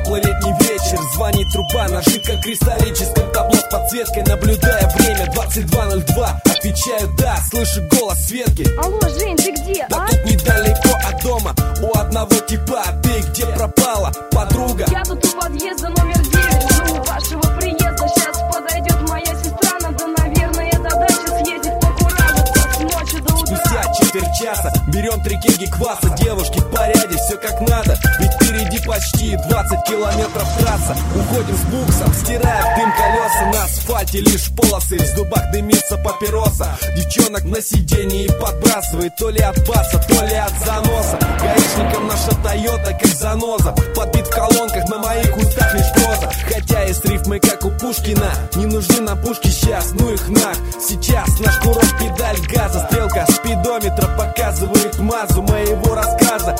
теплый летний вечер, звонит труба на жидком кристаллическом табло с подсветкой. Наблюдая время 22:02, отвечаю да, слышу голос Светки. Алло, Жень, ты где, Да тут недалеко от дома, у одного типа. Ты где пропала, подруга? Я тут у подъезда номер 9, жду вашего приезда. Сейчас подойдет моя сестра, надо, наверное, до дачи съездить покуражиться с ночи до утра. Спустя четверть часа берем 3 кеги кваса. Девушки в порядке, все как надо, ведь впереди почти 20 километров трасса. Уходим с буксом, стирая в дым колеса. На асфальте лишь полосы, в зубах дымится папироса. Девчонок на сиденье и подбрасывает то ли от баса, то ли от заноса. Гаишникам наша Тойота как заноза, подбит в колонках, на моих устах лишь проза. Хотя есть рифмы как у Пушкина, не нужны нам пушки сейчас, ну их нах. Сейчас наш курок, педаль газа, стрелка спидометра показывает мазу моего рассказа.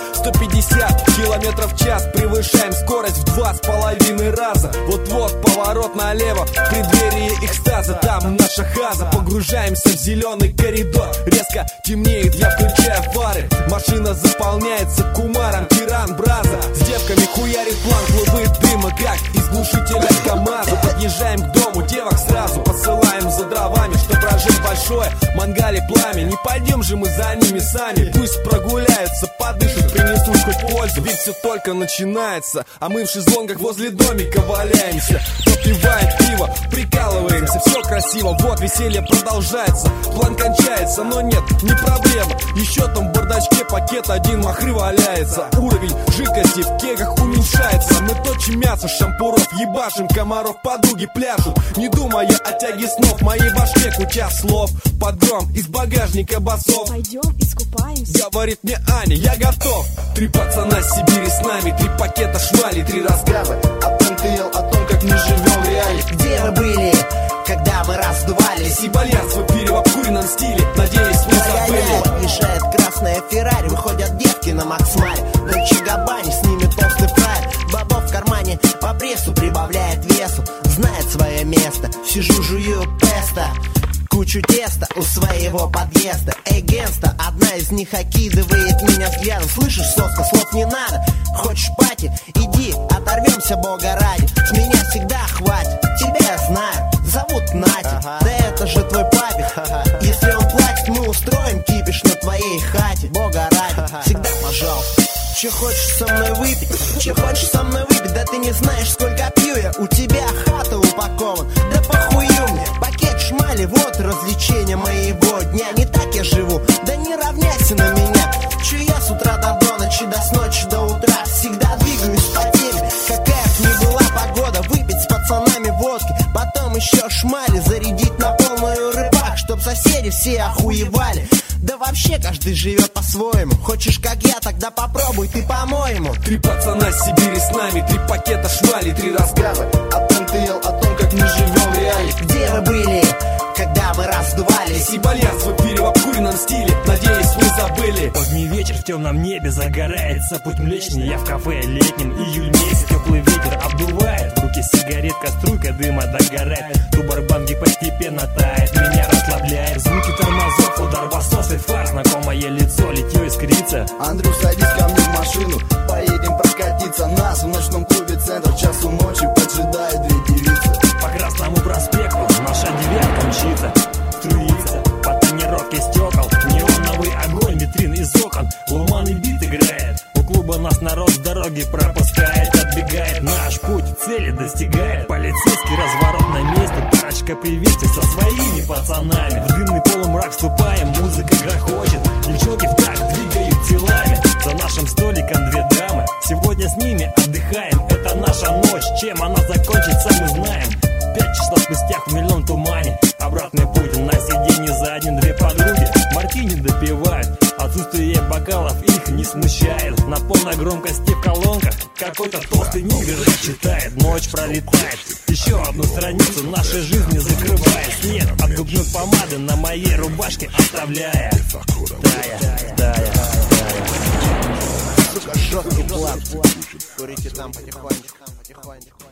150 километров в час, превышаем скорость в 2,5 раза. Вот-вот поворот налево, в преддверии экстаза, там наша хаза. Погружаемся в зеленый коридор, резко темнеет, я включаю фары. Машина заполняется кумаром, тиран, браза. С девками хуярит план, клубы дыма, как из глушителя КамАЗа. Подъезжаем к дому, девок сразу посылаем за дровами, что прожить большое, мангали пламя. Не пойдем же мы за ними сами, пусть прогуляются, подышат, принесут хоть пользу. Ведь все только начинается, а мы в шезлонгах возле домика валяемся. Попиваем пиво, прикалываемся, все красиво, вот веселье продолжается. План кончается, но нет, не проблема. Еще там в бардачке пакет один махры валяется. Уровень жидкости в кегах уменьшается. Мы точим мясо, шампуров, ебашим комаров, подруги пляшут, не думая о тяге снов. В моей башке куча слов, подгром из багажника басов. Пойдем искупаемся, говорит мне Аня, я готов. 3 пацана с Сибири с нами, 3 пакета швали, 3 рассказа о ТНТЛ, о том, как мы живем в реале. Где вы были, когда мы раздувались? И Бальянс в эфире в обкуренном стиле, надеюсь, вы забыли. Мешает красная Феррари, выходят девки на Максмаре. Дольче Габбани, с ними толстый фраер. Бабов в кармане по прессу прибавляет весу, знает свое место. Сижу, жую песто, кучу теста у своего подъезда. Эй, генста, одна из них окидывает меня взглядом. Слышишь, соска, слов не надо. Хочешь пати? Иди, оторвемся, бога ради. С меня всегда хватит, тебя я знаю, зовут Надя. Да это же твой папик. Если он платит, мы устроим кипиш на твоей хате. Бога ради, всегда пожалуйста. Че хочешь со мной выпить? Че хочешь со мной выпить? Да ты не знаешь, сколько пью я. У тебя хата упакован, да похую мне. Пакет шмали, вот развлечения моего дня. Не так я живу, да не равняйся на меня. Че я с утра до ночи, да с ночи до утра всегда двигаюсь по теме. Какая б ни была погода, выпить с пацанами водки, потом еще шмали зарядить на полную рыбак, чтоб соседи все охуевали. Да вообще каждый живет по-своему. Хочешь как я, тогда попробуй ты по-моему. 3 пацана с Сибири с нами, 3 пакета швали, 3 рассказа о ТНТЛ, о том, как мы живем в реале. Где вы были, когда мы раздувались? И Бальянс в эфире в обкуренном стиле, надеюсь, вы забыли. Поздний вечер в темном небе загорается путь Млечный. Я в кафе летним, июль месяц, теплый ветер обдувает. В руке сигаретка, струйка дыма догорает. Тубарбанги постепенно тает, меня расслабляет. Звуки тормозов, удар басов и фар. Знакомое лицо, литье искрится. Андрю, садись ко мне в машину, поедем прокатиться. Нас в ночном клубе «Центр» часу ночи поджидают 2 девицы. По Красному проспекту наша девятка мчится, струится по тонировке стекол. Неоновый огонь, витрин из окон, ломаный бит играет. У клуба нас народ с дороги пропускает, отбегает. Наш путь цели достигает. Полицейский разворот на месте, парочка приветствий со своими пацанами. В дымный полумрак вступаем, музыка грохочет, девчонки в такт двигают телами. За нашим столиком 2 дамы, сегодня с ними отдыхаем. Это наша ночь, чем она закончится, мы знаем. 5 часов спустя в хмельном тумане, обратный путь на сиденье задним 2 подруги мартини допивают. Отсутствие бокалов их не смущает. На полной громкости в колонках какой-то толстый нигер читает. Ночь пролетает, еще одну страницу нашей жизни закрывая. След от губной помады на моей рубашке оставляя. Тая. Сука, жесткий план. Курите там потихонечку.